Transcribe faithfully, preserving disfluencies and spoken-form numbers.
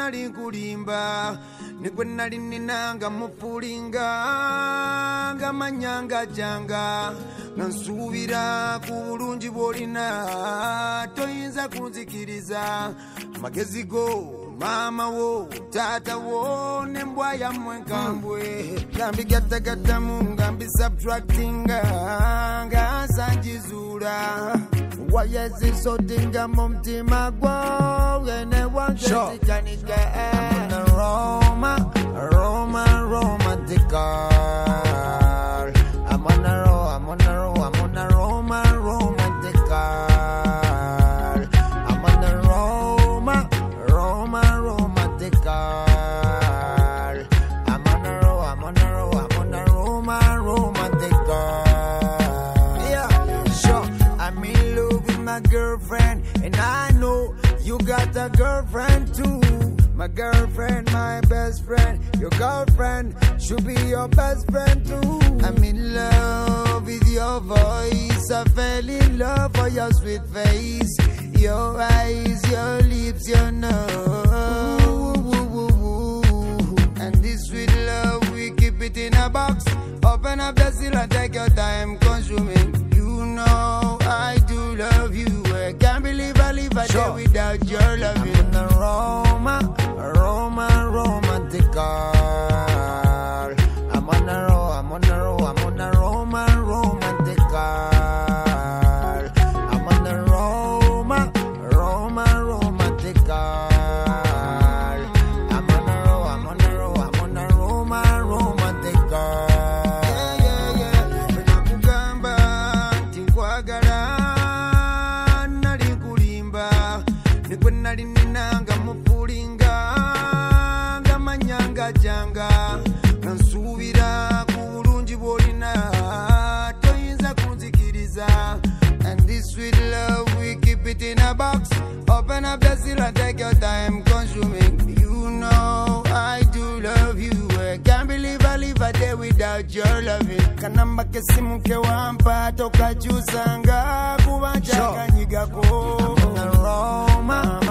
nali kulimba nikwe nali ninanga mupulinga nga manyanga janga nansubira ku bulungi bwolina toyinza kunzikiriza magezi go mama wo tata wo nembwa ya mwenkambwe gambi gata gata mungambi subtracting nga sanjizura wayezi sotinga mumtima gwo ene wangezikanike Roma Roma romantical I'm on a roll I'm on a roll I'm on a Roma romantical I'm on a Roma Roma romantical I'm on a roll I'm on a roll I'm on a Roma romantical yeah sure I'm in love with my girlfriend and I know you got a girlfriend too. My girlfriend, my best friend. Your girlfriend should be your best friend too. I'm in love with your voice. I fell in love for your sweet face, your eyes, your lips, your nose. And this sweet love, we keep it in a box. Open up the seal and take your time consuming. You know I do love you. I can't believe I live a day without your loving. I'm on a Roma, Roma, romantical. I'm on a roll, I'm on a roll, I'm on a Roma, romantical. I'm on a Roma, Roma, romantical. I'm on a roll, I'm on a roll, I'm on a Roma, romantical. Yeah, yeah, yeah. Nakugamba, tinkwagala. Nikwe nali ninanga mupulinga nga manyanga janga nansubira ku bulungi bwolina toyinza kunzikiriza and this sweet love we keep it in a box open up the seal and take your time consuming you know I do love you I can't believe I live a day without your loving kanamba kesimu ke wampa toka chusanga kubancha kanyigako Roma